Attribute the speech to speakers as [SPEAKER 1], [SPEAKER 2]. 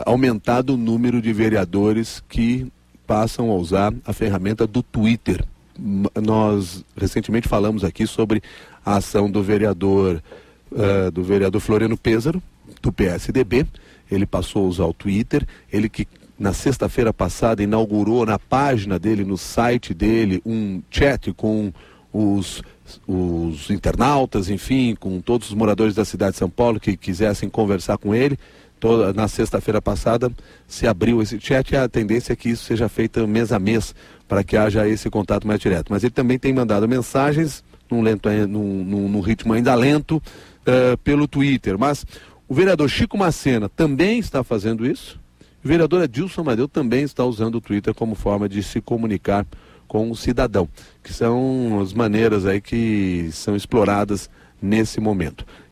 [SPEAKER 1] aumentado o número de vereadores que passam a usar a ferramenta do Twitter. Nós recentemente falamos aqui sobre a ação do vereador Floriano Pêssaro, do PSDB. Ele passou a usar o Twitter, ele que na sexta-feira passada inaugurou na página dele, no site dele, um chat com os internautas, enfim, com todos os moradores da cidade de São Paulo que quisessem conversar com ele. Na sexta-feira passada se abriu esse chat e a tendência é que isso seja feito mês a mês para que haja esse contato mais direto. Mas ele também tem mandado mensagens num ritmo ainda lento pelo Twitter. Mas o vereador Chico Macena também está fazendo isso. O vereador Adilson Amadeu também está usando o Twitter como forma de se comunicar com o cidadão, que são as maneiras aí que são exploradas nesse momento.